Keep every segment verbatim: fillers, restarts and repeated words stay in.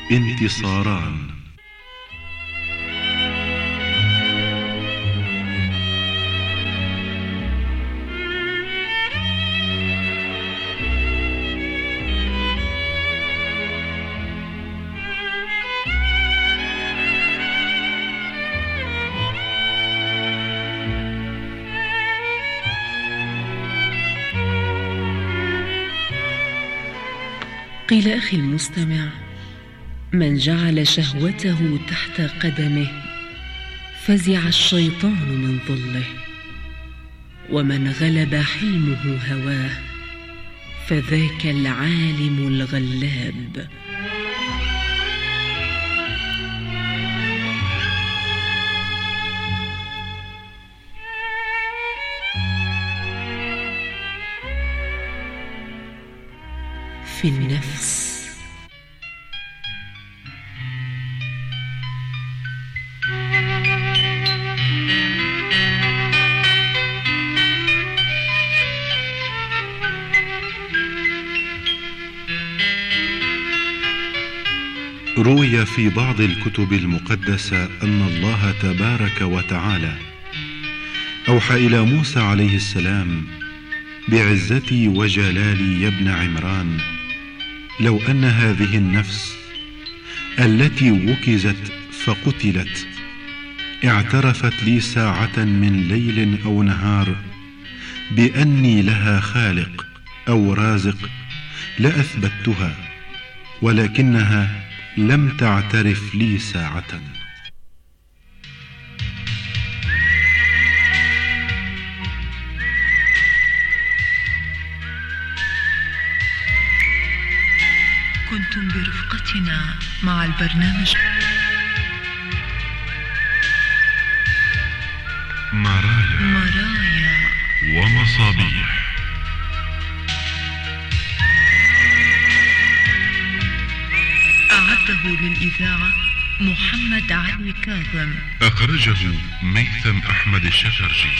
انتصاران. قيل أخي المستمع: من جعل شهوته تحت قدمه فزع الشيطان من ظله، ومن غلب حلمه هواه فذاك العالم الغلاب. في النفس. روي في بعض الكتب المقدسة أن الله تبارك وتعالى أوحى إلى موسى عليه السلام: بعزتي وجلالي يا ابن عمران، لو أن هذه النفس التي وكزت فقتلت اعترفت لي ساعة من ليل أو نهار بأني لها خالق أو رازق لأثبتها، ولكنها لم تعترف لي ساعة. كنتم برفقتنا مع البرنامج مرايا, مرايا ومصابيح. أعده للإذاعة محمد علي كاظم، أخرجه ميثم أحمد الشجرجي.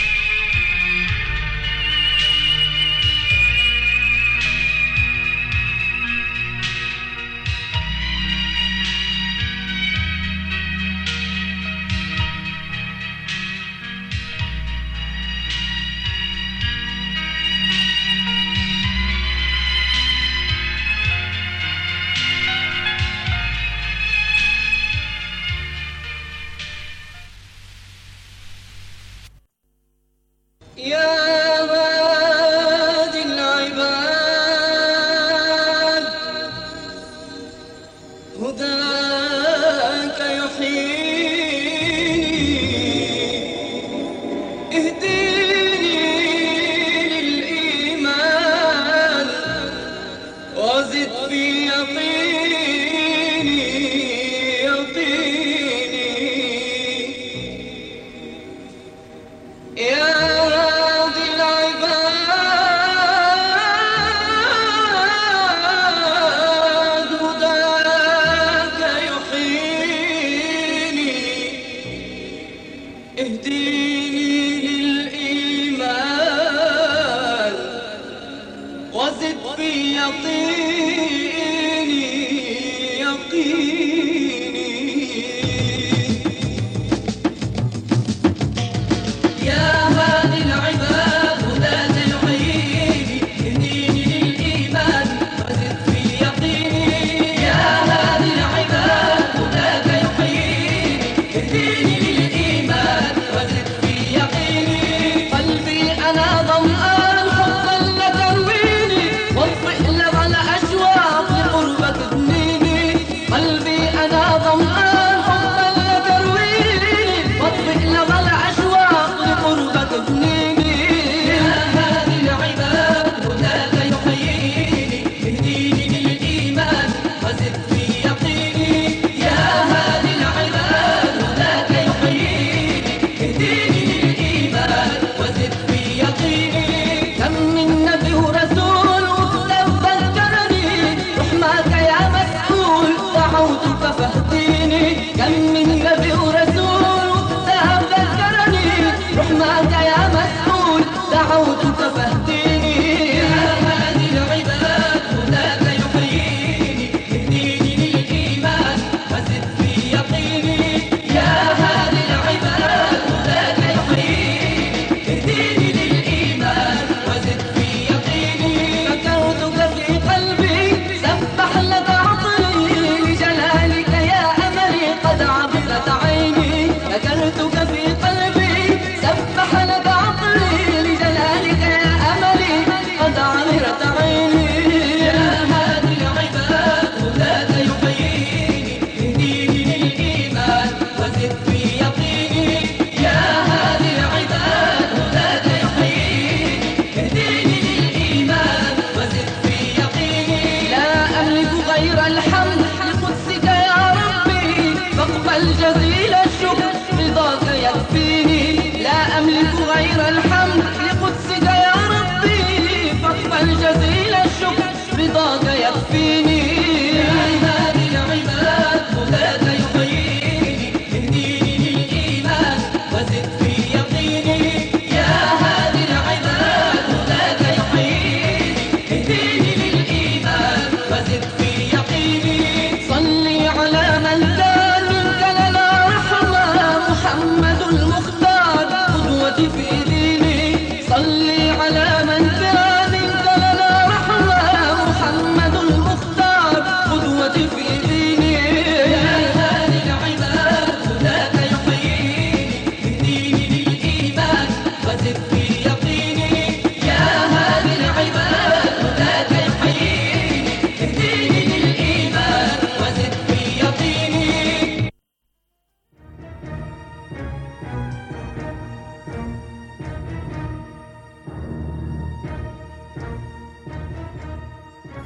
قلبي أنا ظمآن حبا لترويني، واطفئ لظلأ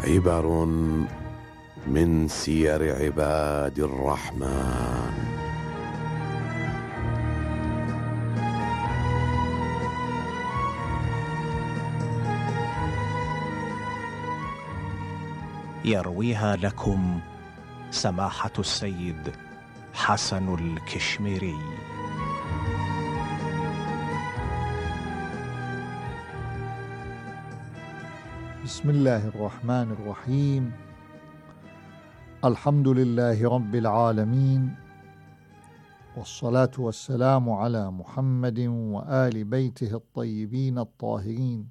عبر من سير عباد الرحمن. يرويها لكم سماحة السيد حسن الكشميري. بسم الله الرحمن الرحيم. الحمد لله رب العالمين، والصلاة والسلام على محمد وآل بيته الطيبين الطاهرين.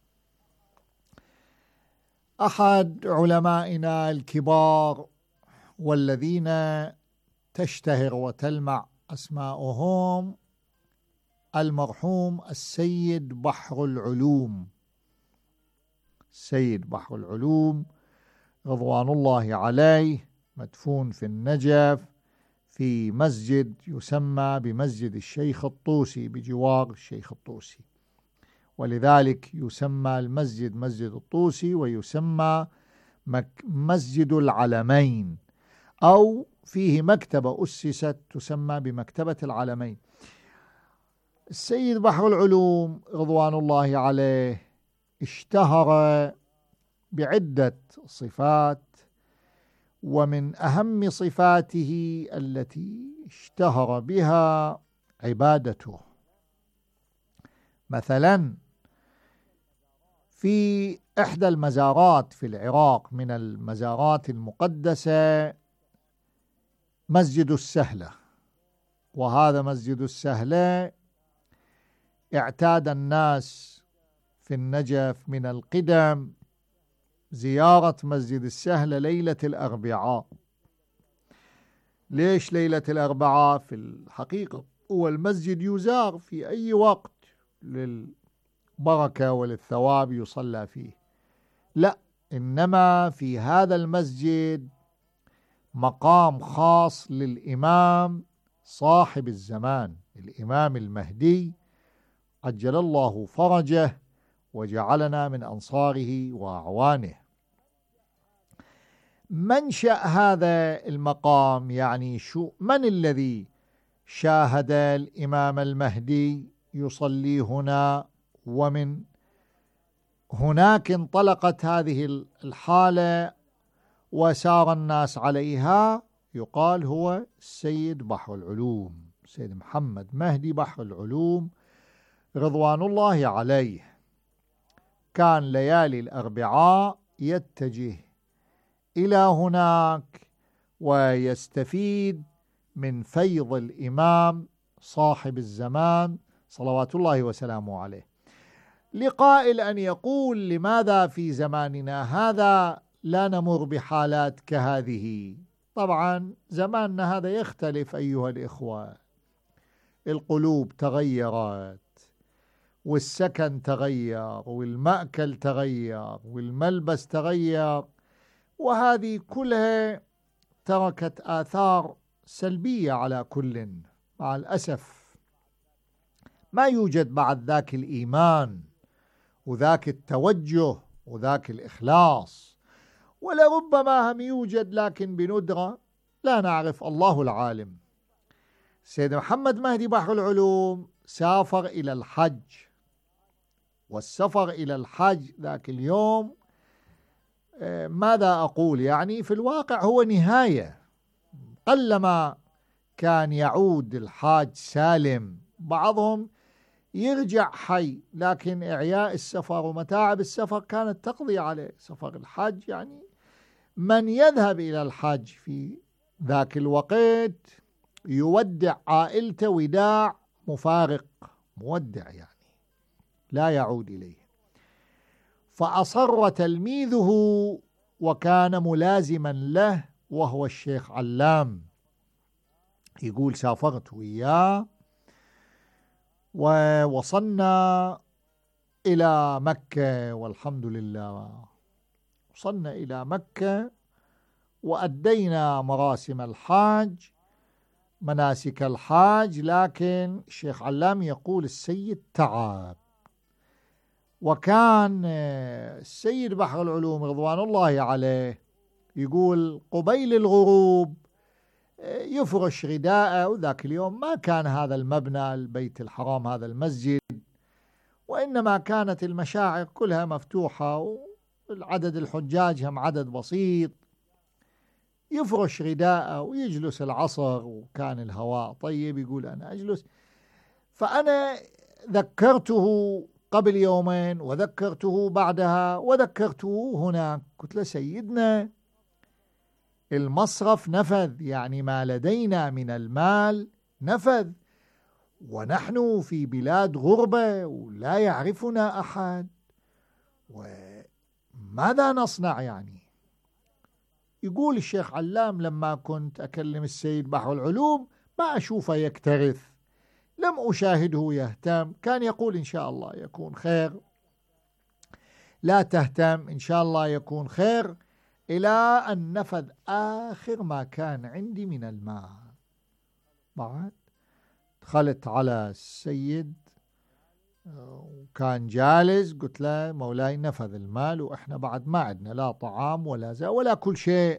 أحد علمائنا الكبار والذين تشتهر وتلمع أسماؤهم المرحوم السيد بحر العلوم، السيد بحر العلوم رضوان الله عليه، مدفون في النجف في مسجد يسمى بمسجد الشيخ الطوسي بجوار الشيخ الطوسي، ولذلك يسمى المسجد مسجد الطوسي، ويسمى مسجد العلمين، أو فيه مكتبة أسست تسمى بمكتبة العلمين. السيد بحر العلوم رضوان الله عليه اشتهر بعدة صفات، ومن أهم صفاته التي اشتهر بها عبادته. مثلا في إحدى المزارات في العراق من المزارات المقدسة مسجد السهلة، وهذا مسجد السهلة اعتاد الناس في النجف من القدم زيارة مسجد السهلة ليلة الأربعاء. ليش ليلة الأربعاء؟ في الحقيقة هو المسجد يزار في أي وقت للبركة وللثواب يصلى فيه، لا، إنما في هذا المسجد مقام خاص للإمام صاحب الزمان، الإمام المهدي عجل الله فرجه وجعلنا من أنصاره وأعوانه. منشأ هذا المقام، يعني شو من الذي شاهد الإمام المهدي يصلي هنا، ومن هناك انطلقت هذه الحالة وسار الناس عليها، يقال هو السيد بحر العلوم، السيد محمد مهدي بحر العلوم رضوان الله عليه. كان ليالي الأربعاء يتجه إلى هناك ويستفيد من فيض الإمام صاحب الزمان صلوات الله وسلامه عليه. لقائل أن يقول لماذا في زماننا هذا لا نمر بحالات كهذه؟ طبعا زماننا هذا يختلف أيها الإخوة، القلوب تغيرت، والسكن تغير، والمأكل تغير، والملبس تغير، وهذه كلها تركت آثار سلبية على كل. مع الأسف ما يوجد بعد ذاك الإيمان وذاك التوجه وذاك الإخلاص، ولربما هم يوجد لكن بندرة لا نعرف، الله العالم. سيد محمد مهدي بحر العلوم سافر إلى الحج، والسفر إلى الحج ذاك اليوم ماذا أقول، يعني في الواقع هو نهاية، قلما كان يعود الحاج سالم، بعضهم يرجع حي، لكن إعياء السفر ومتاعب السفر كانت تقضي عليه. سفر الحج يعني من يذهب إلى الحج في ذاك الوقت يودع عائلته وداع مفارق، مودع يعني لا يعود إليه. فأصر تلميذه وكان ملازما له وهو الشيخ علام، يقول سافرت وياه ووصلنا إلى مكة، والحمد لله وصلنا إلى مكة وأدينا مراسم الحاج مناسك الحاج، لكن الشيخ علام يقول السيد تعب وكان السيد بحر العلوم رضوان الله عليه يقول قبيل الغروب يفرش رداءه، وذاك اليوم ما كان هذا المبنى البيت الحرام هذا المسجد، وإنما كانت المشاعر كلها مفتوحة والعدد الحجاج هم عدد بسيط. يفرش رداءه ويجلس العصر وكان الهواء طيب، يقول أنا أجلس. فأنا ذكرته قبل يومين وذكرته بعدها وذكرته هناك، قلت له سيدنا المصرف نفذ، يعني ما لدينا من المال نفذ، ونحن في بلاد غربة ولا يعرفنا أحد، وماذا نصنع يعني؟ يقول الشيخ علام لما كنت أكلم السيد بحر العلوم ما أشوفه يكترث، لم أشاهده يهتم، كان يقول إن شاء الله يكون خير، لا تهتم إن شاء الله يكون خير، إلى أن نفذ آخر ما كان عندي من المال. بعد دخلت على السيد وكان جالس، قلت له مولاي نفذ المال وإحنا بعد ما عندنا لا طعام ولا زي ولا كل شيء.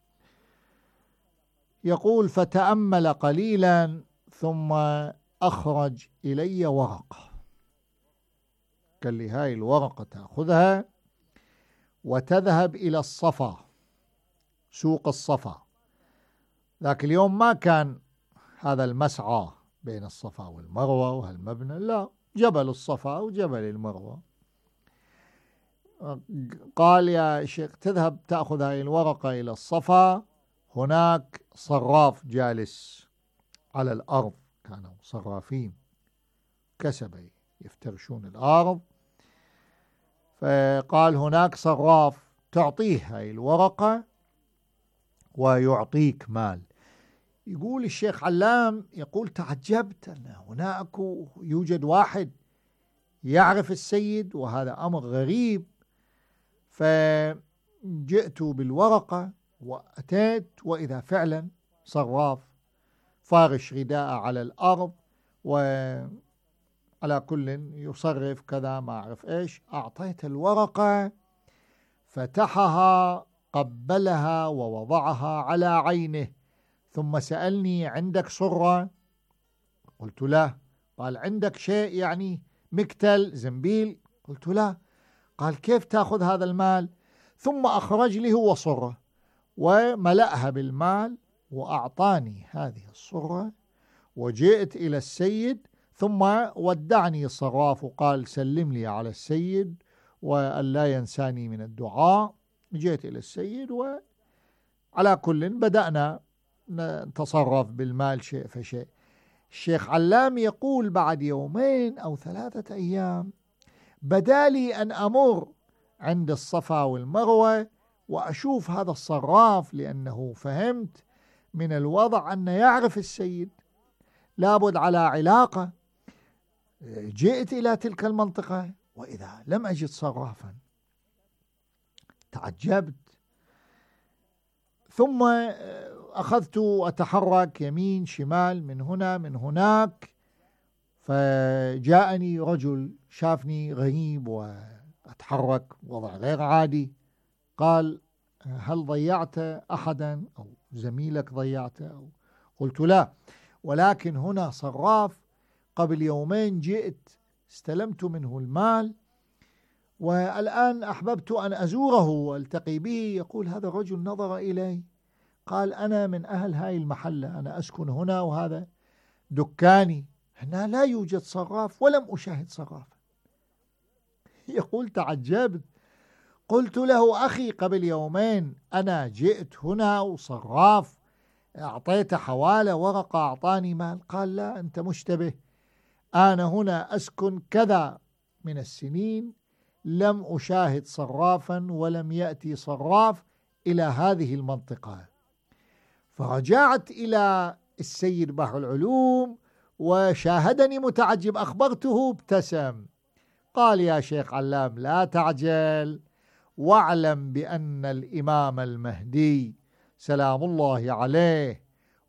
يقول فتأمل قليلا ثم أخرج إلي ورقة، قال لي هاي الورقة تأخذها وتذهب إلى الصفا، سوق الصفا. ذاك اليوم ما كان هذا المسعى بين الصفا والمروة وهالمبنى، لا، جبل الصفا وجبل المروة. قال يا شيخ تذهب تأخذ هاي الورقة إلى الصفا، هناك صراف جالس على الأرض، كانوا صرافين كسبة يفترشون الأرض، فقال هناك صراف تعطيه هاي الورقة ويعطيك مال. يقول الشيخ علام يقول تعجبت أن هناك يوجد واحد يعرف السيد، وهذا أمر غريب. فجئت بالورقة وأتيت وإذا فعلا صراف فارش رداء على الأرض وعلى كل يصرف كذا ما أعرف إيش. أعطيت الورقة، فتحها قبلها ووضعها على عينه، ثم سألني عندك صرة؟ قلت لا. قال عندك شيء يعني مكتل زنبيل؟ قلت لا. قال كيف تأخذ هذا المال؟ ثم أخرج لي هو صرة وملأها بالمال وأعطاني هذه الصرة، وجئت إلى السيد، ثم ودعني الصراف وقال سلم لي على السيد وأن لا ينساني من الدعاء. جئت إلى السيد وعلى كل بدأنا نتصرف بالمال شيء فشيء. الشيخ علام يقول بعد يومين أو ثلاثة أيام بدالي أن أمر عند الصفا والمروة وأشوف هذا الصراف، لأنه فهمت من الوضع أنه يعرف السيد، لابد على علاقة. جئت إلى تلك المنطقة وإذا لم أجد صرافا، تعجبت. ثم أخذت أتحرك يمين شمال من هنا من هناك، فجاءني رجل شافني غريب وأتحرك وضع غير عادي، قال هل ضيعت أحدا أو زميلك ضيعته؟ قلت لا، ولكن هنا صراف قبل يومين جئت استلمت منه المال، والآن أحببت أن أزوره والتقي به. يقول هذا الرجل نظر إلي قال أنا من أهل هاي المحلة، أنا أسكن هنا وهذا دكاني، هنا لا يوجد صراف ولم أشاهد صرافا. يقول تعجبت، قلت له أخي قبل يومين أنا جئت هنا وصراف أعطيته حوالة ورقة أعطاني مال. قال لا أنت مشتبه، أنا هنا أسكن كذا من السنين لم أشاهد صرافا ولم يأتي صراف إلى هذه المنطقة. فرجعت إلى السيد بحر العلوم وشاهدني متعجب، أخبرته ابتسم، قال يا شيخ علام لا تعجل، واعلم بأن الإمام المهدي سلام الله عليه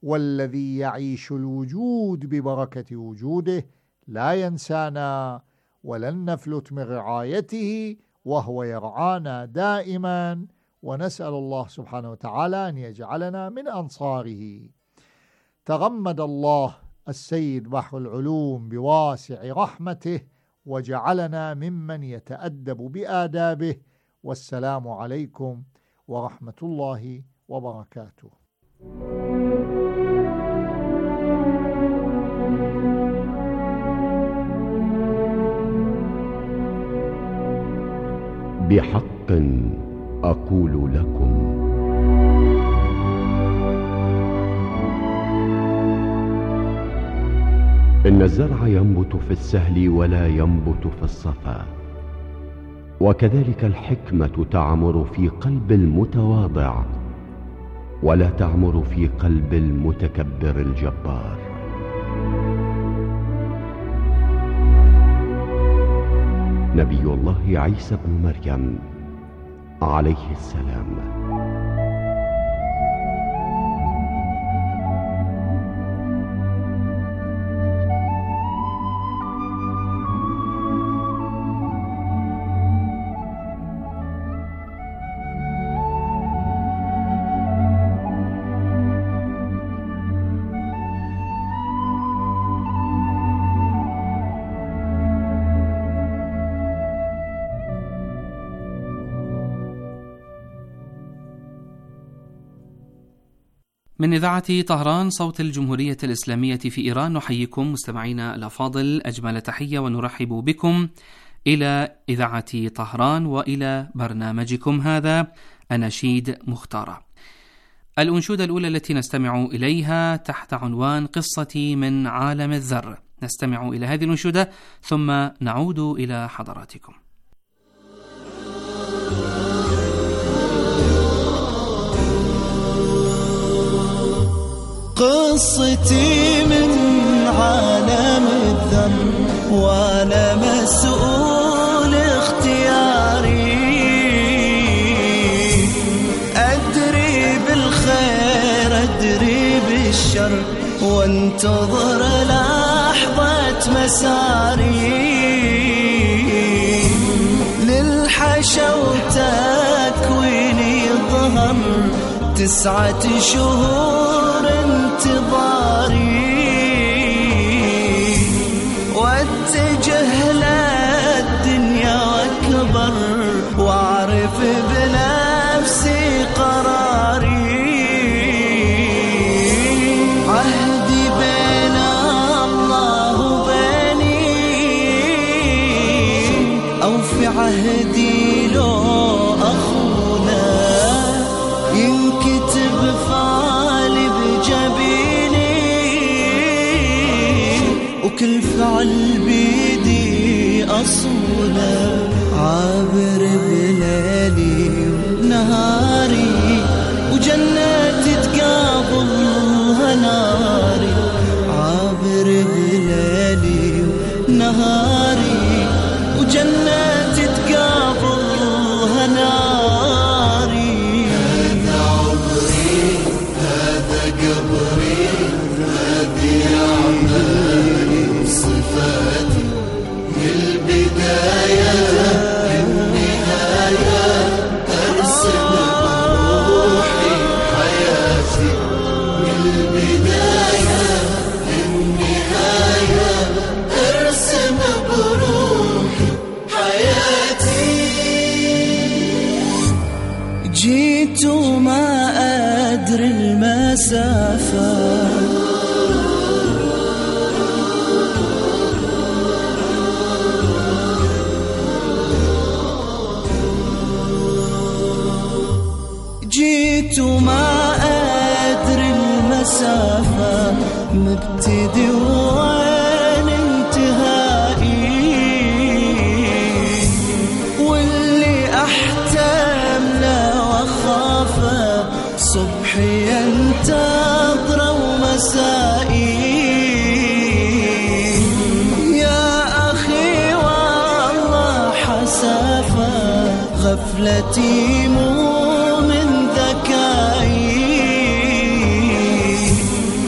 والذي يعيش الوجود ببركة وجوده لا ينسانا ولن نفلت من رعايته وهو يرعانا دائما، ونسأل الله سبحانه وتعالى أن يجعلنا من أنصاره. تغمد الله السيد بحر العلوم بواسع رحمته وجعلنا ممن يتأدب بآدابه. والسلام عليكم ورحمة الله وبركاته. بحق أقول لكم إن الزرع ينبت في السهل ولا ينبت في الصفا، وكذلك الحكمة تعمر في قلب المتواضع ولا تعمر في قلب المتكبر الجبار. نبي الله عيسى بن مريم عليه السلام. من إذاعة طهران صوت الجمهورية الإسلامية في إيران، نحييكم مستمعينا الأفاضل أجمل تحية ونرحب بكم إلى إذاعة طهران وإلى برنامجكم هذا أناشيد مختارة. الأنشودة الأولى التي نستمع إليها تحت عنوان قصتي من عالم الذر. نستمع إلى هذه الأنشودة ثم نعود إلى حضراتكم. قصتي من عالم الذر وأنا مسؤول اختياري، أدري بالخير أدري بالشر وانتظر لحظة مساري، للحشا وتكويني ظهر تسعة شهور انتظاري، واتجه للدنيا واكبر واعرف بنفسي قراري، عهدي بين الله وبيني او في عهدي لو اخونا ينكتب فالي بجبيني، وكل فعل بيدي أصوله، عابر بليلي ونهاري وجنتي تقابلها ناري، عابر بليلي ونهاري وجنتي تقابلها ناري. هذا عمري هذا قبري هذه أعمالي صفاتي، البداية النهاية أرسم بروحي حياتي، البداية النهاية أرسم بروحي حياتي. جيت وما أدري المسافة، جيت وما أدري المسافة، مبتدي وين انتهائي، واللي أحتم له وأخافه صبحي ينتظر ومسائي، يا أخي والله حسافة غفلتي مو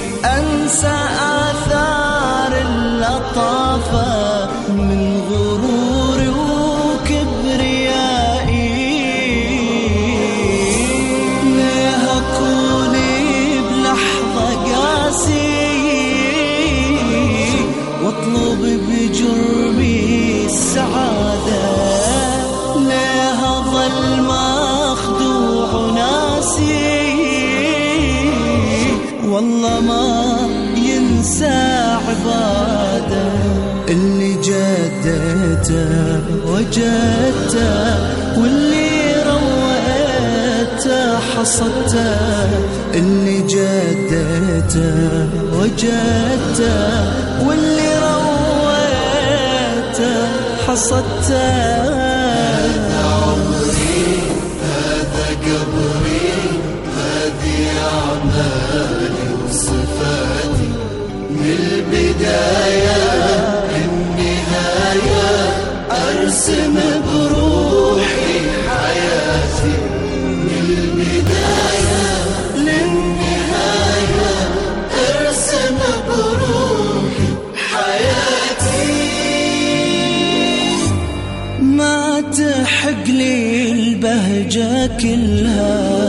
أنسى آثار اللطافة من غرور عباده اللي جدته وجدته واللي رويته حصدته اللي جدته وجدته واللي رويته حصدته هذا عمري هذا قبري هذه أعمالي وصفاتي من البداية للنهاية أرسم بروحي حياتي من البداية للنهاية أرسم بروحي حياتي ما تحق لي البهجة كلها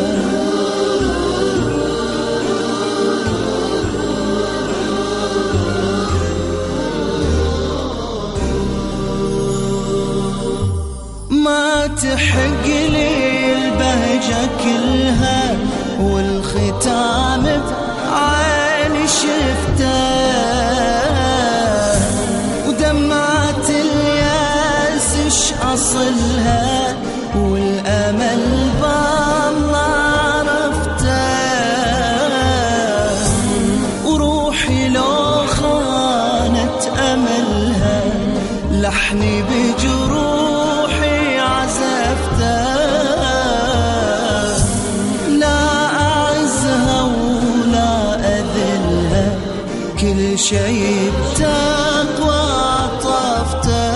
ما تحق لي البهجة كلها والختام بعيني شفته ودمعة الياس اش أصلها والأمل بالله عرفته وروحي لو خانت أملها لحني بجروحي عزفته لا أعزها ولا أذلها كل شيء بتقوى طفته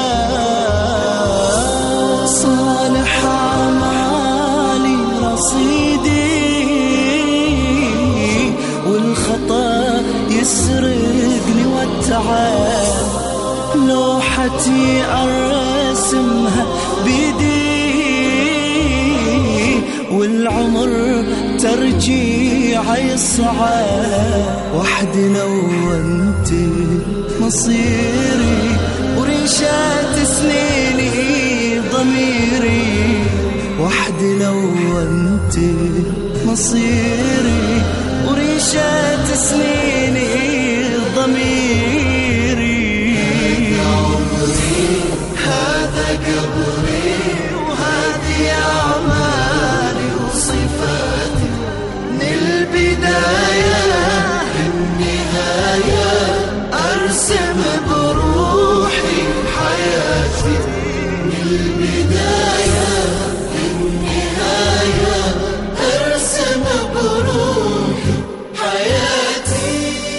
صالح أعمالي رصيدي والخطأ يسرقني والتعب لوحتي أرسمها بيدي والعمر ترجيع يصعب وحدنا وانت مصيري وريشات سنيني ضميري وحدنا وانت مصيري وريشات سنيني ضميري هذا قبري وهذه أعمالي وصفاتي من البداية للنهاية أرسم بروحي حياتي من البداية للنهاية أرسم بروحي حياتي.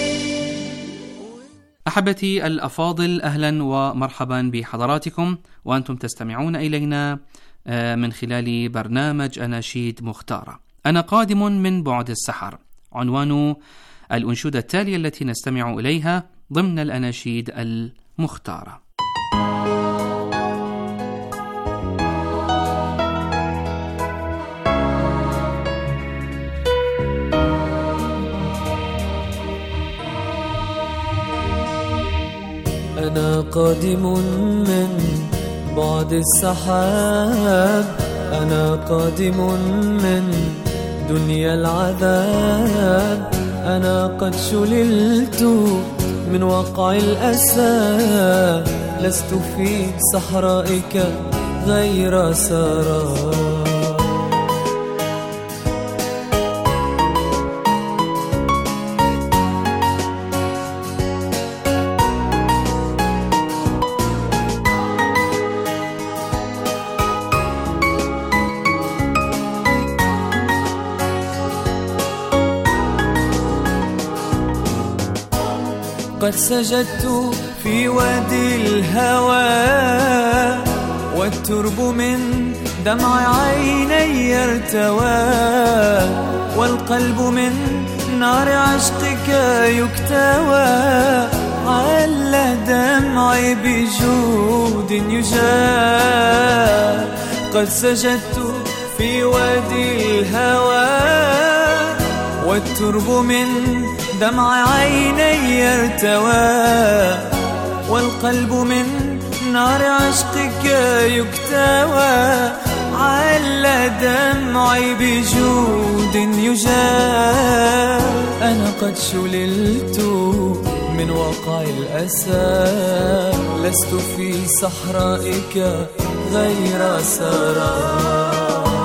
أحبتي الأفاضل، أهلا ومرحبا بحضراتكم وأنتم تستمعون إلينا من خلال برنامج أناشيد مختارة. أنا قادم من بعد السحر، عنوان الأنشودة التالية التي نستمع إليها ضمن الأناشيد المختارة. أنا قادم من بعد السحاب، أنا قادم من دنيا العذاب، أنا قد شللت من وقع الأسى، لست في صحرائك غير سراب. قد سجدت في وادي الهوى، والترب من دمع عيني ارتوى، والقلب من نار عشقك يكتوى، عل دمعي بجود يجاب. قد سجدت في وادي الهوى، والترب من دمع عيني ارتوى، والقلب من نار عشقك يكتوى، عل دمعي بجود يجاب. أنا قد شللت من وقع الأسى، لست في صحرائك غير سراب.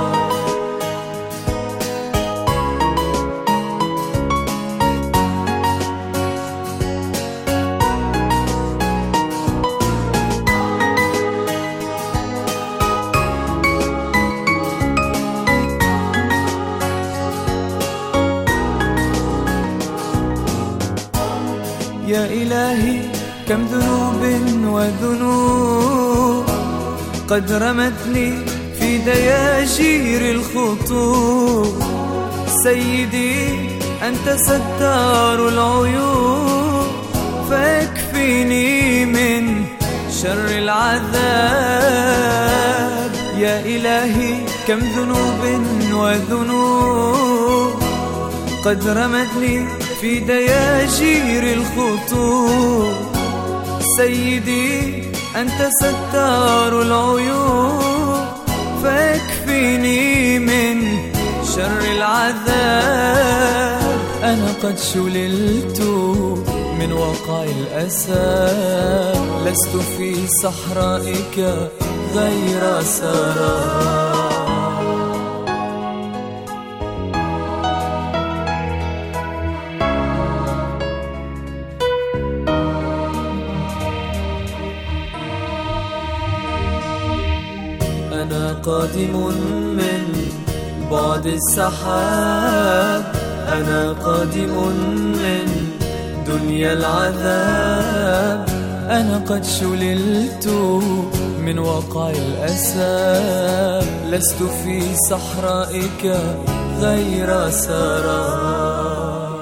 يا إلهي كم ذنوب وذنوب قد رمتني في دياجير الخطوب. سيدي أنت ستار العيوب، فاكفيني من شر العذاب. يا إلهي كم ذنوب وذنوب قد رمتني في دياجير الخطوب. سيدي أنت ستار العيوب، فاكفيني من شر العذاب. أنا قد شللت من وقع الأسى، لست في صحرائك غير سراب. أنا قادم من بعد السحاب، أنا قادم من دنيا العذاب. أنا قد شللت من وقع الأسى، لست في صحرائك غير سراب.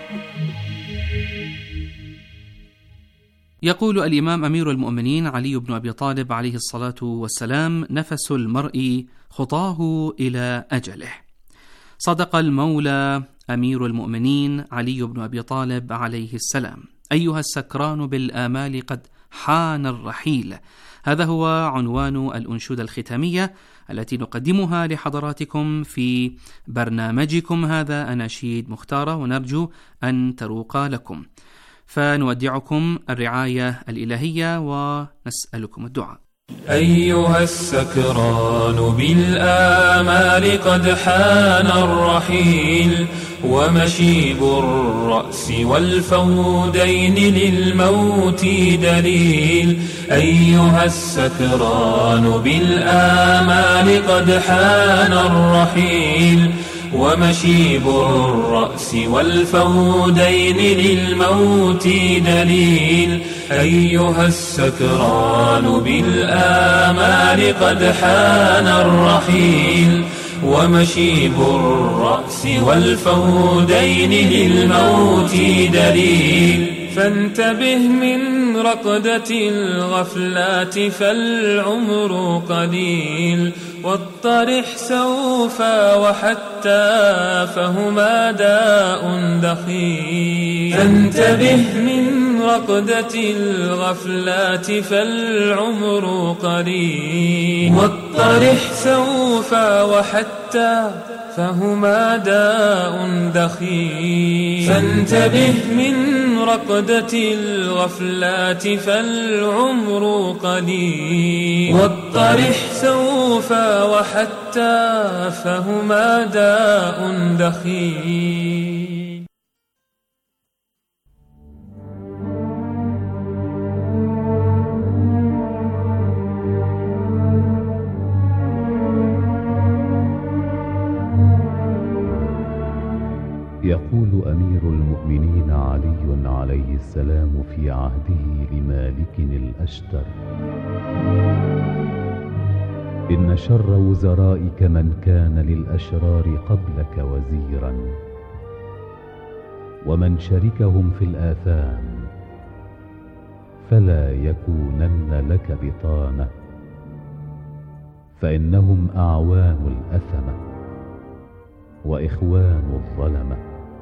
يقول الإمام أمير المؤمنين علي بن أبي طالب عليه الصلاة والسلام: نفس المرء خطاه إلى أجله. صدق المولى أمير المؤمنين علي بن أبي طالب عليه السلام. أيها السكران بالآمال قد حان الرحيل. هذا هو عنوان الأنشودة الختامية التي نقدمها لحضراتكم في برنامجكم هذا أناشيد مختارة، ونرجو أن تروق لكم. فنودعكم الرعاية الإلهية ونسألكم الدعاء. أيها السكران بالآمال قد حان الرحيل، ومشيب الرأس والفودين للموت دليل. أيها السكران بالآمال قد حان الرحيل، ومشيب الرأس والفودين للموت دليل. أيها السكران بالآمال قد حان الرحيل، ومشيب الرأس والفودين للموت دليل. فانتبه من رقدة الغفلات فالعمر قليل، واطرح سوف وحتى فهما داء دخيل. فانتبه من رقدة الغفلات فالعمر قليل، واطرح سوف وحتى فهما داء دخيل. فانتبه من رقدة الغفلات فالعمر قليل، واطرح سوف وحتى فهما داء دخيل. يقول أمير المؤمنين علي عليه السلام في عهده لمالك الأشتر: إن شر وزرائك من كان للأشرار قبلك وزيرا، ومن شركهم في الآثام فلا يكونن لك بطانة، فإنهم أعوان الأثمة وإخوان الظلمة،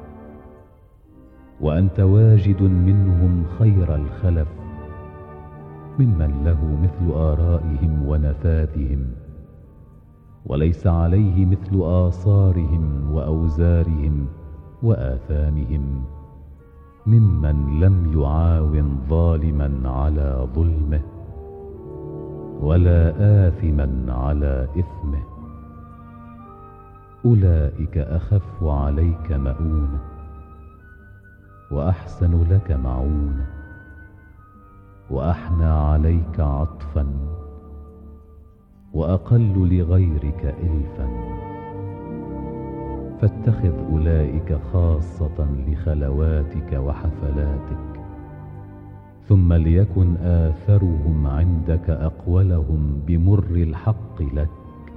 وأنت واجد منهم خير الخلف ممن له مثل آرائهم ونفاذهم، وليس عليه مثل آثارهم وأوزارهم وآثامهم ممن لم يعاون ظالما على ظلمه ولا آثما على إثمه. أولئك أخف عليك مؤونة وأحسن لك معونة وأحنى عليك عطفا وأقل لغيرك إلفا. فاتخذ أولئك خاصة لخلواتك وحفلاتك، ثم ليكن آثرهم عندك أقولهم بمر الحق لك،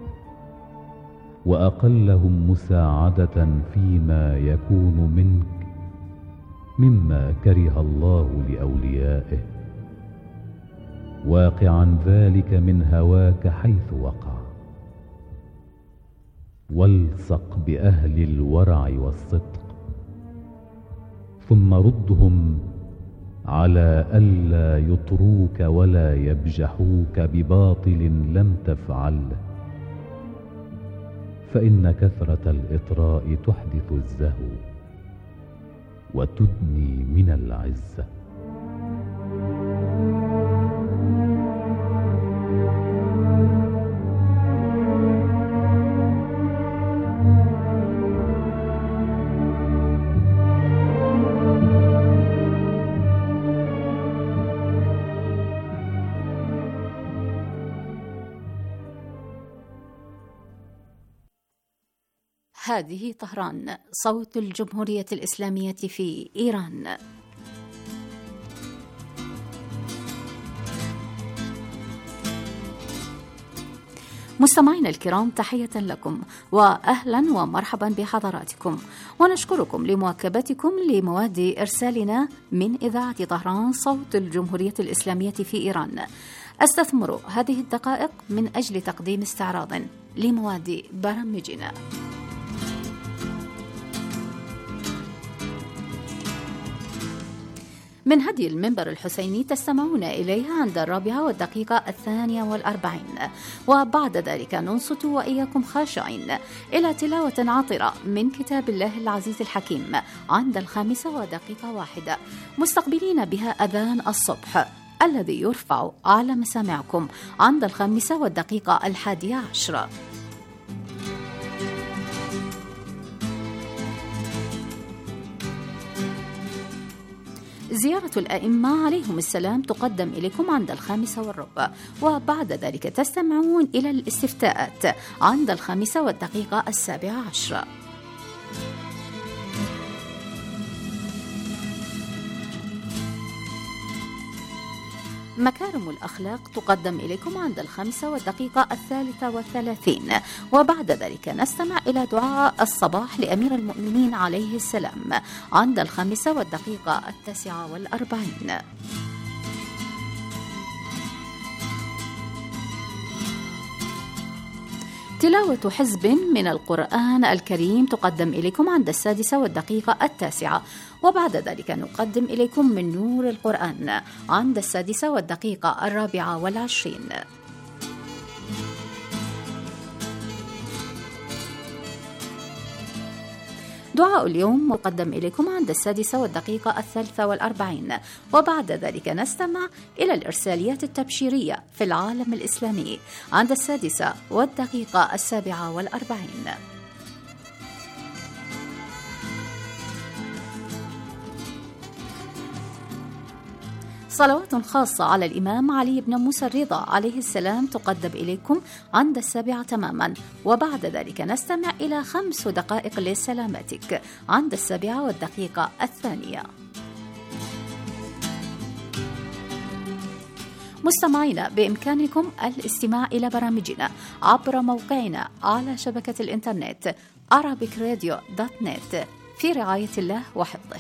وأقلهم مساعدة فيما يكون منك مما كره الله لأوليائه، واقعا ذلك من هواك حيث وقع. والصق بأهل الورع والصدق، ثم ردهم على ألا يطروك ولا يبجحوك بباطل لم تفعله، فإن كثرة الإطراء تحدث الزهو وتدني من العزة. هذه طهران، صوت الجمهورية الإسلامية في إيران. مستمعينا الكرام، تحية لكم وأهلا ومرحبا بحضراتكم، ونشكركم لمواكبتكم لمواد إرسالنا من إذاعة طهران صوت الجمهورية الإسلامية في إيران. أستثمر هذه الدقائق من أجل تقديم استعراض لمواد برامجنا. من هدي المنبر الحسيني تستمعون إليها عند الرابعة والدقيقة الثانية والأربعين، وبعد ذلك ننصت وإياكم خاشعين إلى تلاوة عاطرة من كتاب الله العزيز الحكيم عند الخامسة ودقيقة واحدة، مستقبلين بها أذان الصبح الذي يرفع على مسامعكم عند الخامسة والدقيقة الحادية عشرة. زيارة الأئمة عليهم السلام تقدم إليكم عند الخامسة والربع، وبعد ذلك تستمعون إلى الاستفتاءات عند الخامسة والدقيقة السابعة عشرة. مكارم الأخلاق تقدم إليكم عند الخامسة والدقيقة الثالثة والثلاثين، وبعد ذلك نستمع إلى دعاء الصباح لأمير المؤمنين عليه السلام عند الخامسة والدقيقة التاسعة والأربعين. تلاوة حزب من القرآن الكريم تقدم إليكم عند السادسة والدقيقة التاسعة، وبعد ذلك نقدم إليكم من نور القرآن عند السادسة والدقيقة الرابعة والعشرين. دعاء اليوم مقدم إليكم عند السادسة والدقيقة الثالثة والأربعين، وبعد ذلك نستمع إلى الإرساليات التبشيرية في العالم الإسلامي عند السادسة والدقيقة السابعة والأربعين. صلوات خاصة على الإمام علي بن موسى الرضا عليه السلام تقدم إليكم عند السابعة تماما، وبعد ذلك نستمع إلى خمس دقائق لسلامتك عند السابعة والدقيقة الثانية. مستمعينا، بإمكانكم الاستماع إلى برامجنا عبر موقعنا على شبكة الإنترنت arabic radio dot net في رعاية الله وحفظه.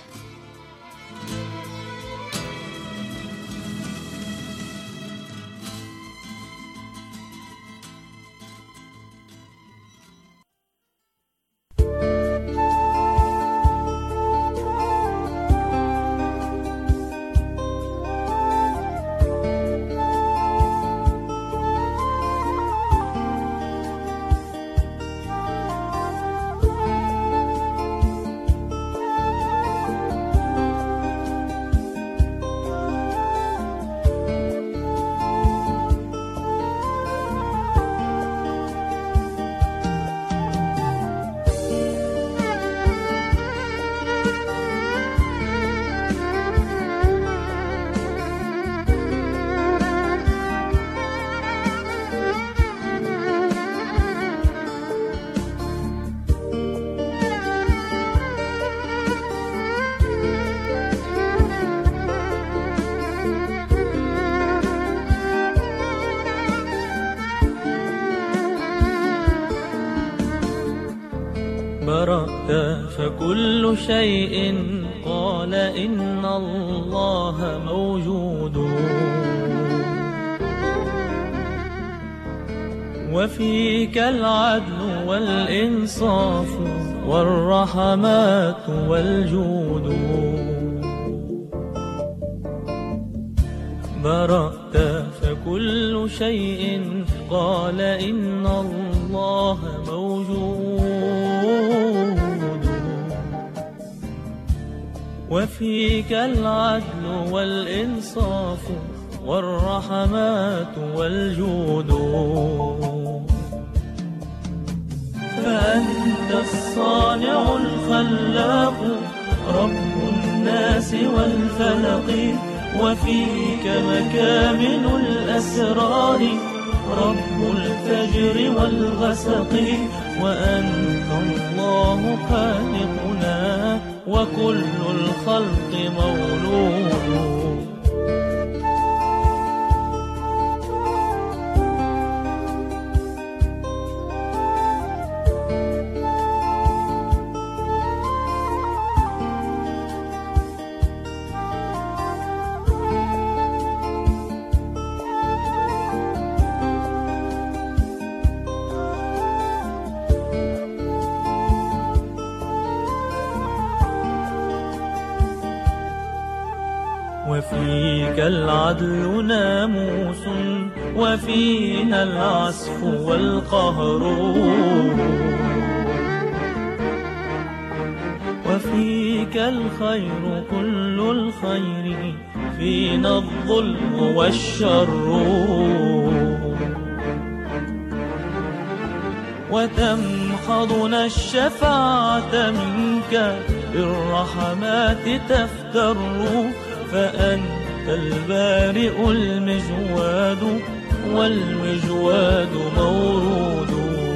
برأت فكل شيء قال إن الله موجود، وفيك العدل والإنصاف والرحمات والجود. برأت فكل شيء قال إن الله موجود، وفيك العدل والإنصاف والرحمات والجود. فأنت الصانع الخلاق رب الناس والفلق، وفيك مكامن الأسرار رب الفجر والغسق. وأنت الله خالقنا وكل الخلق مولود. وفيك العدل ناموس وفينا العسف والقهر، وفيك الخير كل الخير فينا الظلم والشر. وتمحضنا الشفاعة منك بالرحمات تفتر، فأنت البارئ المجواد والمجواد مورود.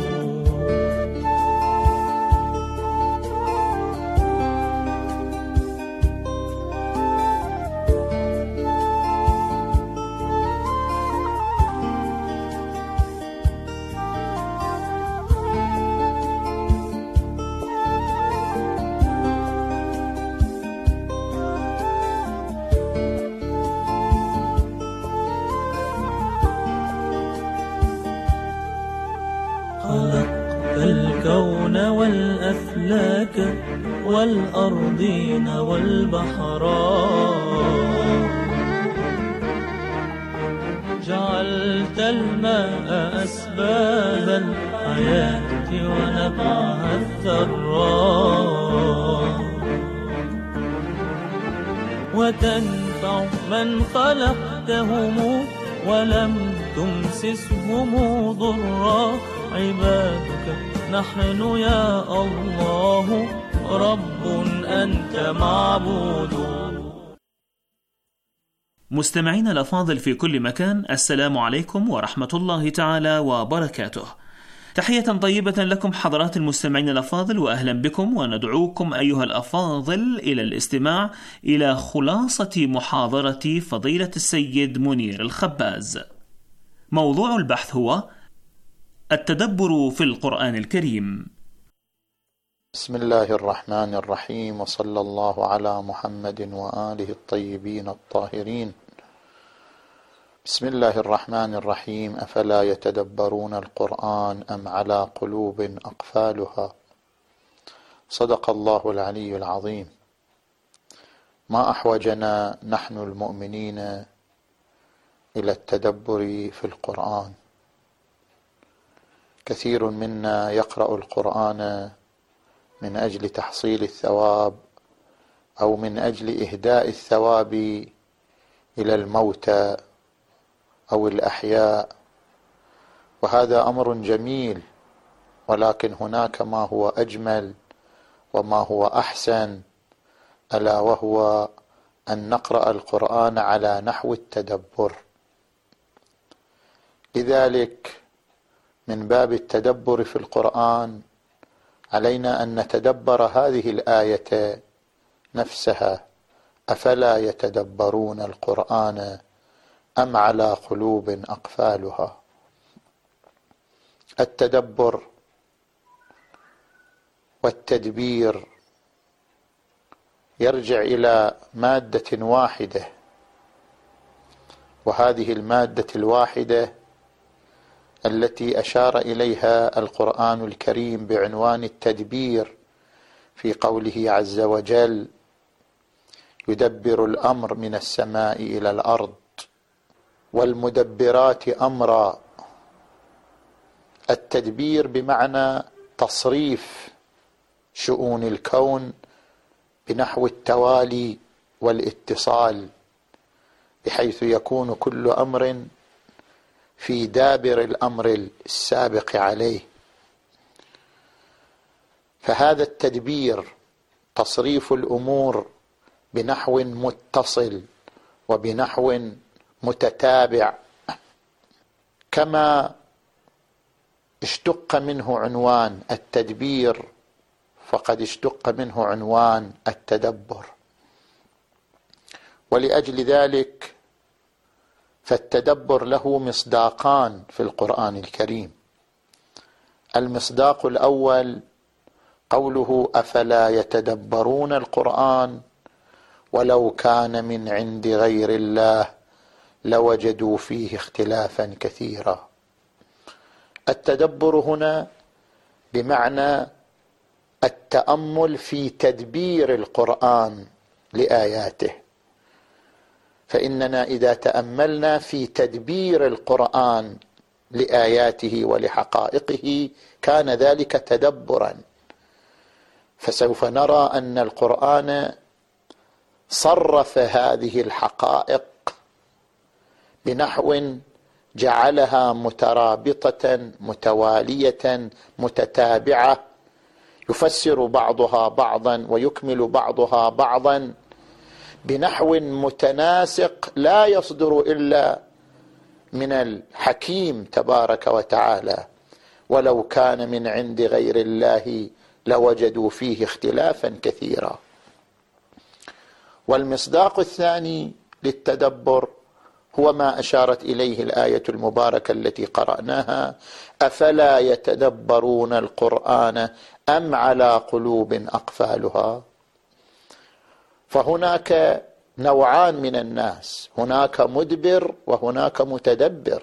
خلقت الكون والأفلاك والأرضين والبحرات، جعلت الماء أسباب الحياة ونبعها الثراء، وتنفع من خلقتهم ولم تمسسهم ضرا. عبادك نحن يا الله رب أنت معبود. مستمعين الأفاضل في كل مكان، السلام عليكم ورحمة الله تعالى وبركاته. تحية طيبة لكم حضرات المستمعين الأفاضل، وأهلا بكم، وندعوكم أيها الأفاضل إلى الاستماع إلى خلاصة محاضرة فضيلة السيد منير الخباز. موضوع البحث هو التدبر في القرآن الكريم. بسم الله الرحمن الرحيم، وصلى الله على محمد وآله الطيبين الطاهرين. بسم الله الرحمن الرحيم. أفلا يتدبرون القرآن أم على قلوب أقفالها. صدق الله العلي العظيم. ما أحوجنا نحن المؤمنين إلى التدبر في القرآن. كثير منا يقرأ القرآن من أجل تحصيل الثواب أو من أجل إهداء الثواب إلى الموتى أو الأحياء، وهذا أمر جميل، ولكن هناك ما هو أجمل وما هو أحسن، ألا وهو أن نقرأ القرآن على نحو التدبر. لذلك من باب التدبر في القرآن علينا أن نتدبر هذه الآية نفسها: أفلا يتدبرون القرآن أم على قلوب أقفالها. التدبر والتدبير يرجع إلى مادة واحدة، وهذه المادة الواحدة التي أشار إليها القرآن الكريم بعنوان التدبير في قوله عز وجل: يدبر الأمر من السماء إلى الأرض والمدبرات أمرا. التدبير بمعنى تصريف شؤون الكون بنحو التوالي والاتصال، بحيث يكون كل أمر في دابر الأمر السابق عليه. فهذا التدبير تصريف الأمور بنحو متصل وبنحو متتابع، كما اشتق منه عنوان التدبير فقد اشتق منه عنوان التدبر. ولأجل ذلك فالتدبر له مصداقان في القرآن الكريم. المصداق الأول قوله: أفلا يتدبرون القرآن ولو كان من عند غير الله لوجدوا فيه اختلافا كثيرا. التدبر هنا بمعنى التأمل في تدبير القرآن لآياته، فإننا إذا تأملنا في تدبير القرآن لآياته ولحقائقه كان ذلك تدبرا، فسوف نرى أن القرآن صرف هذه الحقائق بنحو جعلها مترابطة متوالية متتابعة، يفسر بعضها بعضا ويكمل بعضها بعضا بنحو متناسق لا يصدر إلا من الحكيم تبارك وتعالى. ولو كان من عند غير الله لوجدوا فيه اختلافا كثيرا. والمصداق الثاني للتدبر هو ما أشارت إليه الآية المباركة التي قرأناها: أفلا يتدبرون القرآن أم على قلوب أقفالها. فهناك نوعان من الناس، هناك مدبر وهناك متدبر.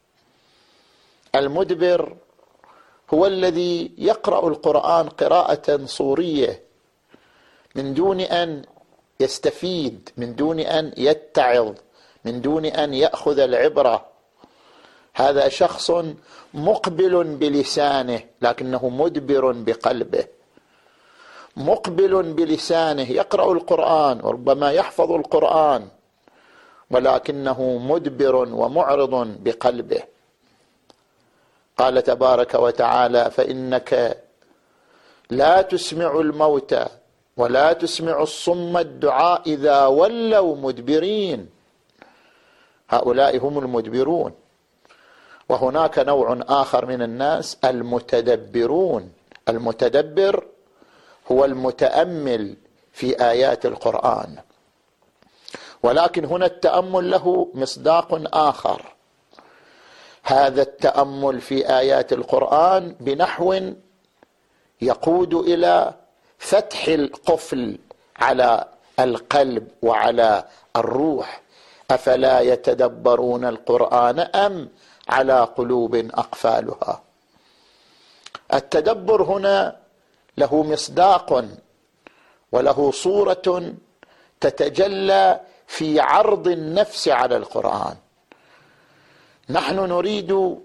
المدبر هو الذي يقرأ القرآن قراءة صورية من دون أن يستفيد، من دون أن يتعظ، من دون أن يأخذ العبرة. هذا شخص مقبل بلسانه لكنه مدبر بقلبه، مقبل بلسانه يقرأ القرآن وربما يحفظ القرآن ولكنه مدبر ومعرض بقلبه. قال تبارك وتعالى: فإنك لا تسمع الموتى ولا تسمع الصم الدعاء إذا ولوا مدبرين. هؤلاء هم المدبرون. وهناك نوع آخر من الناس المتدبرون. المتدبر هو المتأمل في آيات القرآن، ولكن هنا التأمل له مصداق آخر. هذا التأمل في آيات القرآن بنحو يقود إلى فتح القفل على القلب وعلى الروح. أفلا يتدبرون القرآن أم على قلوب أقفالها. التدبر هنا له مصداق وله صورة تتجلى في عرض النفس على القرآن. نحن نريد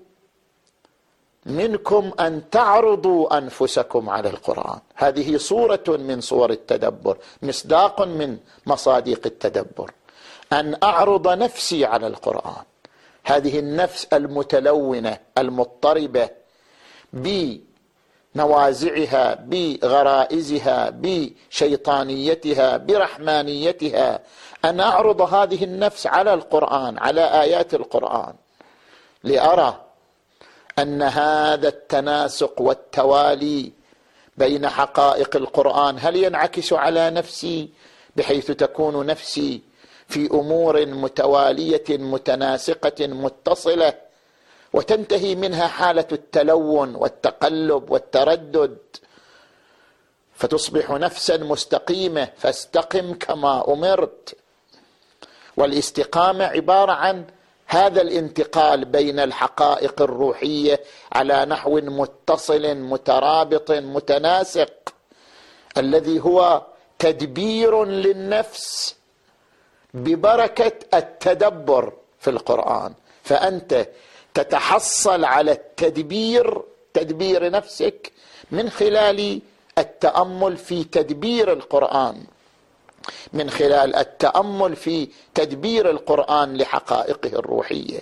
منكم أن تعرضوا أنفسكم على القرآن. هذه صورة من صور التدبر، مصداق من مصادق التدبر، أن أعرض نفسي على القرآن. هذه النفس المتلونة المضطربة بنوازعها بغرائزها بشيطانيتها برحمانيتها، أن أعرض هذه النفس على القرآن، على آيات القرآن، لأرى أن هذا التناسق والتوالي بين حقائق القرآن هل ينعكس على نفسي بحيث تكون نفسي في أمور متوالية متناسقة متصلة، وتنتهي منها حالة التلون والتقلب والتردد. فتصبح نفسا مستقيمة، فاستقم كما أمرت. والاستقامة عبارة عن هذا الانتقال بين الحقائق الروحية على نحو متصل مترابط متناسق، الذي هو تدبير للنفس ببركة التدبر في القرآن. فأنت تتحصل على التدبير، تدبير نفسك، من خلال التأمل في تدبير القرآن، من خلال التأمل في تدبير القرآن لحقائقه الروحية.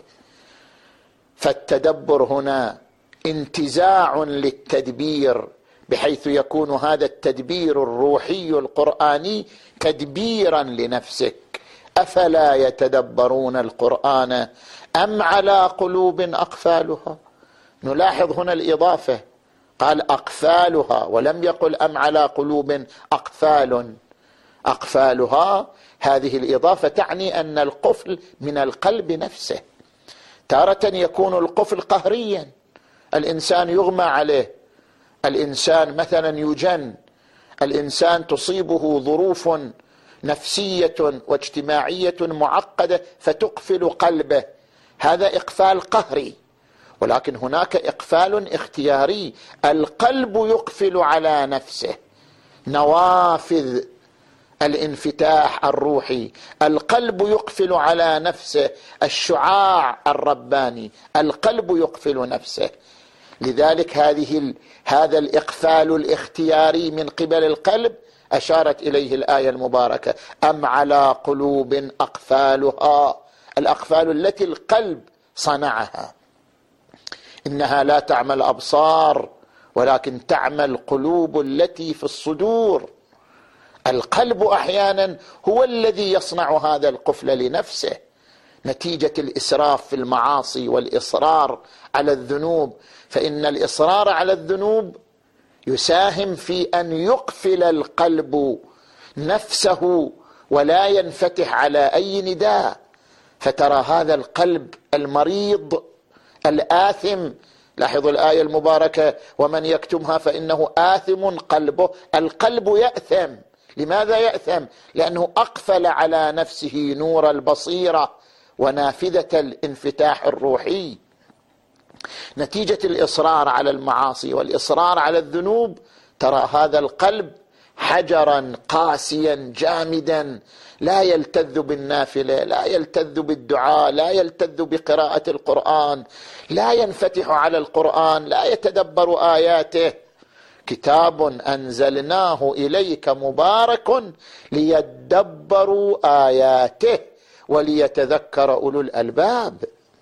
فالتدبر هنا انتزاع للتدبير، بحيث يكون هذا التدبير الروحي القرآني تدبيرا لنفسك. أفلا يتدبرون القرآن أم على قلوب أقفالها؟ نلاحظ هنا الإضافة، قال أقفالها ولم يقل أم على قلوب أقفال. أقفالها هذه الإضافة تعني أن القفل من القلب نفسه. تارة يكون القفل قهريا، الإنسان يغمى عليه، الإنسان مثلا يجن، الإنسان تصيبه ظروف نفسية واجتماعية معقدة فتقفل قلبه، هذا إقفال قهري. ولكن هناك إقفال اختياري، القلب يقفل على نفسه، نوافذ الانفتاح الروحي، القلب يقفل على نفسه، الشعاع الرباني، القلب يقفل نفسه. لذلك هذه هذا الإقفال الاختياري من قبل القلب أشارت إليه الآية المباركة، أم على قلوب أقفالها، الأقفال التي القلب صنعها. إنها لا تعمل أبصار ولكن تعمل قلوب التي في الصدور. القلب أحيانا هو الذي يصنع هذا القفل لنفسه نتيجة الإسراف في المعاصي والإصرار على الذنوب. فإن الإصرار على الذنوب يساهم في أن يقفل القلب نفسه ولا ينفتح على أي نداء، فترى هذا القلب المريض الآثم. لاحظوا الآية المباركة، ومن يكتمها فإنه آثم قلبه. القلب يأثم. لماذا يأثم؟ لأنه أقفل على نفسه نور البصيرة ونافذة الانفتاح الروحي. نتيجة الإصرار على المعاصي والإصرار على الذنوب ترى هذا القلب حجرا قاسيا جامدا، لا يلتذ بالنافلة، لا يلتذ بالدعاء، لا يلتذ بقراءة القرآن، لا ينفتح على القرآن، لا يتدبر آياته. كتاب أنزلناه إليك مبارك ليدبروا آياته وليتذكر أولو الألباب.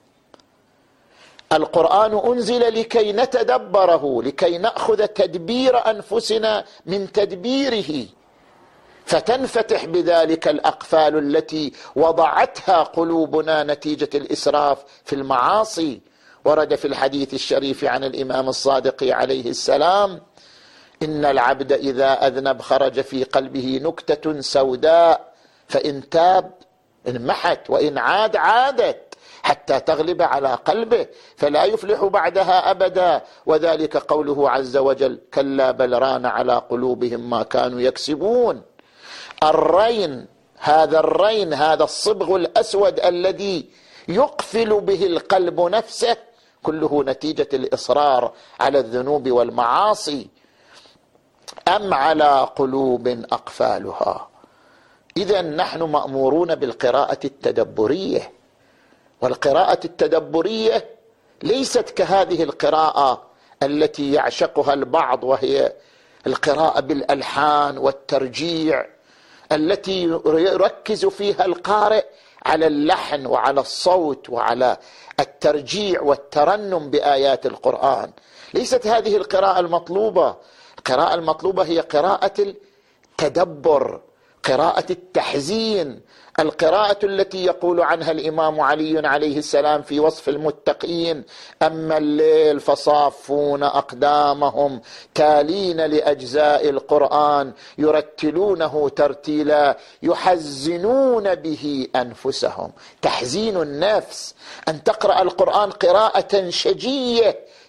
القرآن أنزل لكي نتدبره، لكي نأخذ تدبير أنفسنا من تدبيره، فتنفتح بذلك الأقفال التي وضعتها قلوبنا نتيجة الإسراف في المعاصي. ورد في الحديث الشريف عن الإمام الصادق عليه السلام: إن العبد إذا أذنب خرج في قلبه نكتة سوداء، فإن تاب انمحت وإن عاد عادت حتى تغلب على قلبه، فلا يفلح بعدها أبدا. وذلك قوله عز وجل: كلا بل ران على قلوبهم ما كانوا يكسبون. الرين، هذا الرين، هذا الصبغ الأسود الذي يقفل به القلب نفسه، كله نتيجة الإصرار على الذنوب والمعاصي. أم على قلوب أقفالها. إذن نحن مأمورون بالقراءة التدبرية، والقراءة التدبرية ليست كهذه القراءة التي يعشقها البعض، وهي القراءة بالألحان والترجيع، التي يركز فيها القارئ على اللحن وعلى الصوت وعلى الترجيع والترنم بآيات القرآن. ليست هذه القراءة المطلوبة. القراءة المطلوبة هي قراءة التدبر، قراءة التحزين، القراءة التي يقول عنها الإمام علي عليه السلام في وصف المتقين: أما الليل فصافون أقدامهم تالين لأجزاء القرآن يرتلونه ترتيلا يحزنون به أنفسهم. تحزين النفس، أن تقرأ القرآن قراءة شجية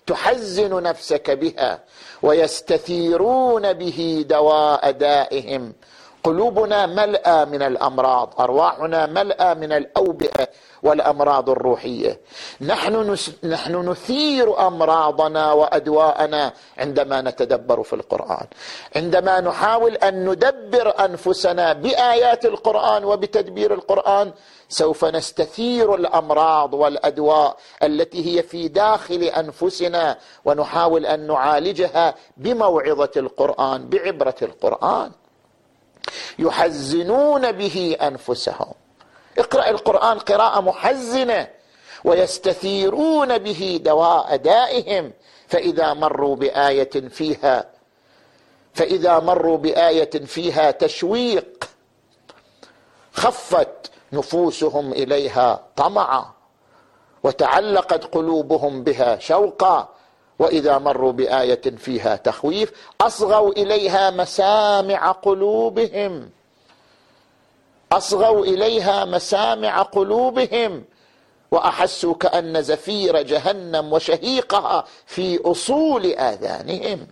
تحزن نفسك بها، ويستثيرون به دواء دائهم. قلوبنا ملأى من الأمراض، أرواحنا ملأى من الأوبئة والأمراض الروحية. نحن نس... نحن نثير أمراضنا وأدواءنا عندما نتدبر في القرآن، عندما نحاول أن ندبر أنفسنا بآيات القرآن وبتدبير القرآن، سوف نستثير الأمراض والأدواء التي هي في داخل أنفسنا، ونحاول أن نعالجها بموعظة القرآن، بعبرة القرآن. يحزنون به أنفسهم. اقرأ القرآن قراءة محزنة. ويستثيرون به دواء دائهم، فإذا مروا بآية فيها فإذا مروا بآية فيها تشويق خفت نفوسهم إليها طمعا، وتعلقت قلوبهم بها شوقا، وإذا مروا بآية فيها تخويف أصغوا إليها مسامع قلوبهم أصغوا إليها مسامع قلوبهم وأحسوا كأن زفير جهنم وشهيقها في أصول آذانهم.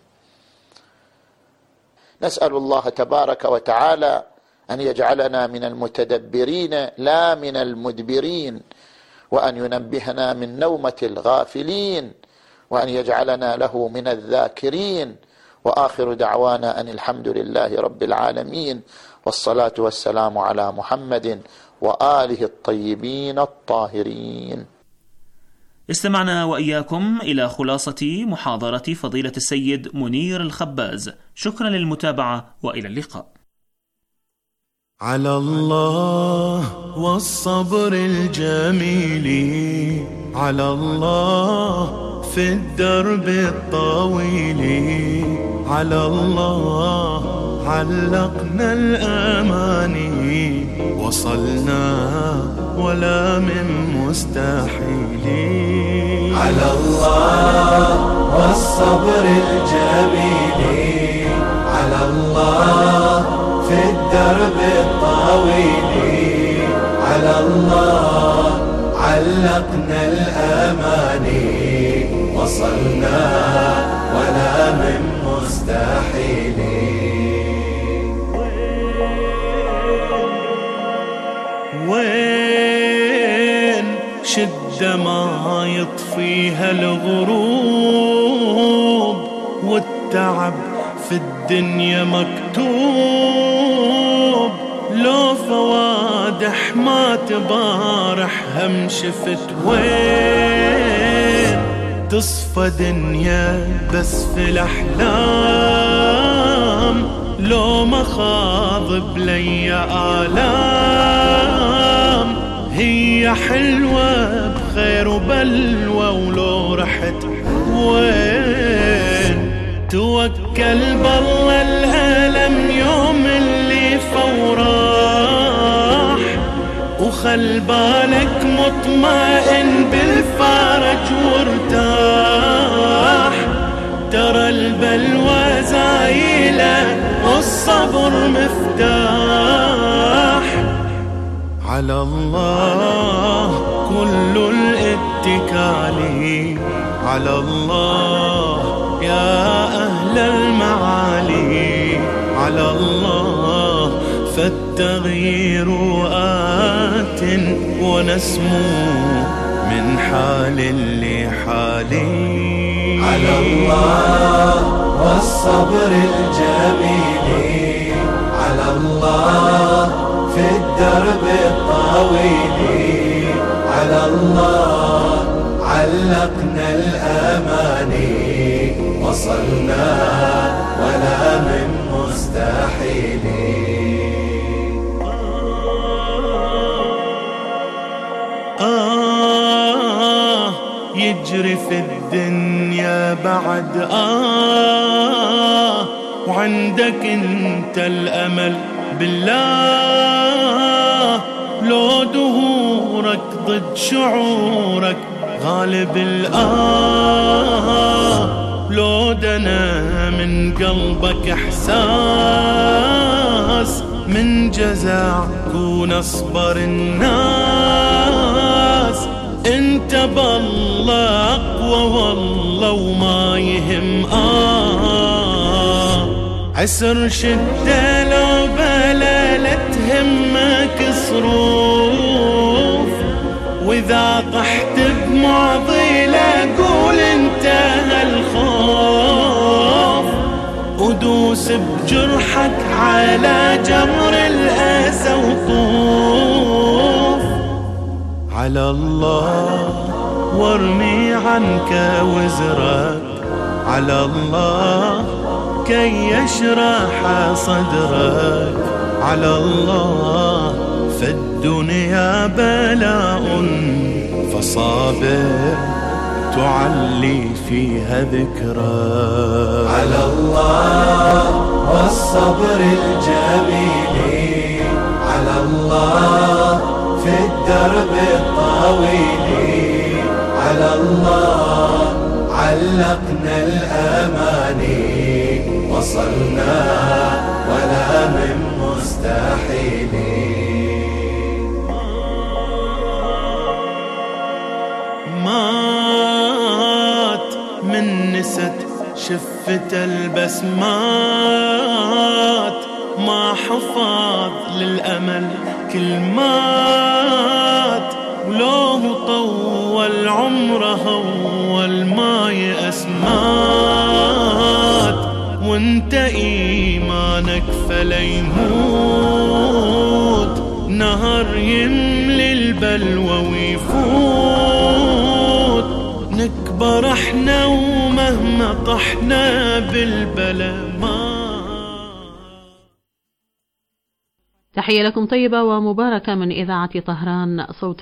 نسأل الله تبارك وتعالى أن يجعلنا من المتدبرين لا من المدبرين، وأن ينبهنا من نومة الغافلين، وأن يجعلنا له من الذاكرين. وآخر دعوانا أن الحمد لله رب العالمين، والصلاة والسلام على محمد وآله الطيبين الطاهرين. استمعنا وإياكم إلى خلاصة محاضرة فضيلة السيد منير الخباز. شكرا للمتابعة وإلى اللقاء. على الله والصبر الجميل، على الله في الدرب الطويل، على الله علقنا الأماني، وصلنا ولا من مستحيل. على الله والصبر الجميل، على الله في الدرب الطويل، على الله علقنا الأماني، وصلنا ولا من مستحيل. وين شدة ما يطفيها الغروب، والتعب في الدنيا مكتوب، لو فوادح ما تبارح هم شفت. وين تصفى دنيا بس في الأحلام، لو مخاضب لي آلام، هي حلوة بخير وبلوى ولو رحت. وين توكل بالله الألم يوم اللي فوراح، وخل بالك مطمئن بالفرج وارتاح، ترى البلوى زايلة والصبر مفتاح. على الله كل الاتكال، على الله يا أهل المعالي، على الله فالتغيير آت ونسمو من حال لحال. على الله والصبر الجميل، على الله في الدرب الطويل، على الله علقنا الأماني، وصلنا ولا من مستحيل. آه يجري في الدنيا بعد آه، وعندك انت الأمل بالله، لو دهورك ضد شعورك غالب الآه، لو دنا من قلبك إحساس من جزع كون أصبر الناس. انت بالله أقوى والله والله وما يهم آه عسر شدة لو بلا لا تهمك صروف وإذا طحت بمعضلة قول انتهى الخوف ودوس بجرحك على جمر الأسى وطوف على الله وارمي عنك وزرك على الله كي يشرح صدرك على الله فالدنيا بلاء فصابر تعلي فيها ذكرى على الله والصبر الجميل على الله في الدرب الطويل على الله علقنا الأماني وصلنا ولا من مستحيل مات من نست شفت البسمات ما حفاظ للأمل كل مات ولو طول عمره والما يأسمات وانت إيمانك فليموت نهر يملي البلوى ويفوت نكبر احنا ومهما طحنا بالبلا ما. تحية لكم طيبة ومباركة من إذاعة طهران صوت